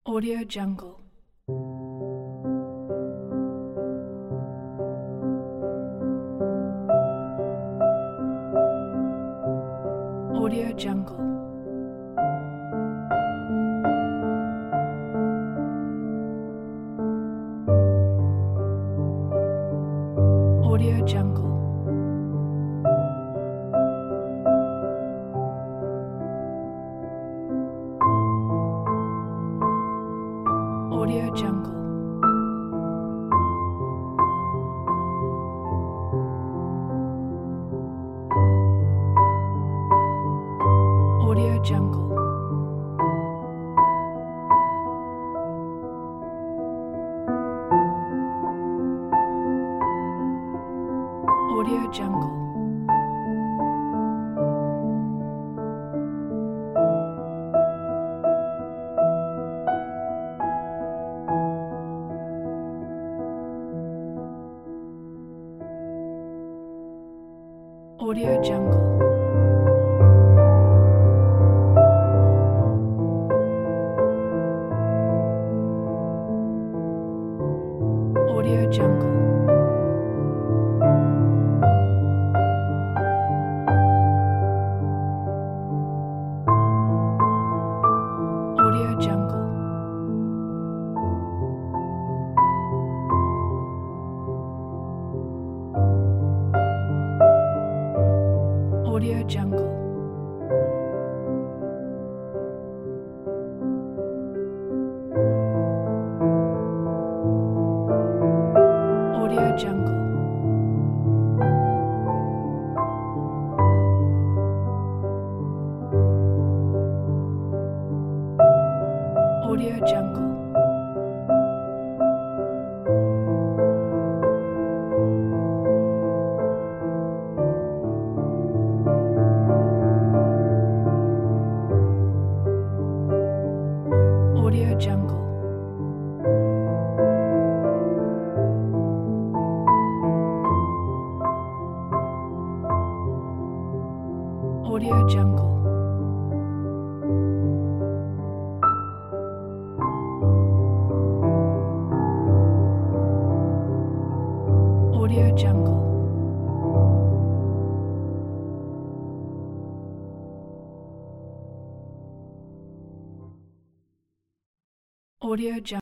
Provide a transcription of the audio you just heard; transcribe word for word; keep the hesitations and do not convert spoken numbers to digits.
Audio Jungle. Audio Jungle. Audio Jungle. Audio Jungle. Audio Jungle. Audio Jungle. Audio Jungle. Audio Jungle. Audio Jungle. Audio Jungle. Audio Jungle. Audio Jungle. Audio Jungle. Audio Jungle. Audio Jungle. Audio Jungle.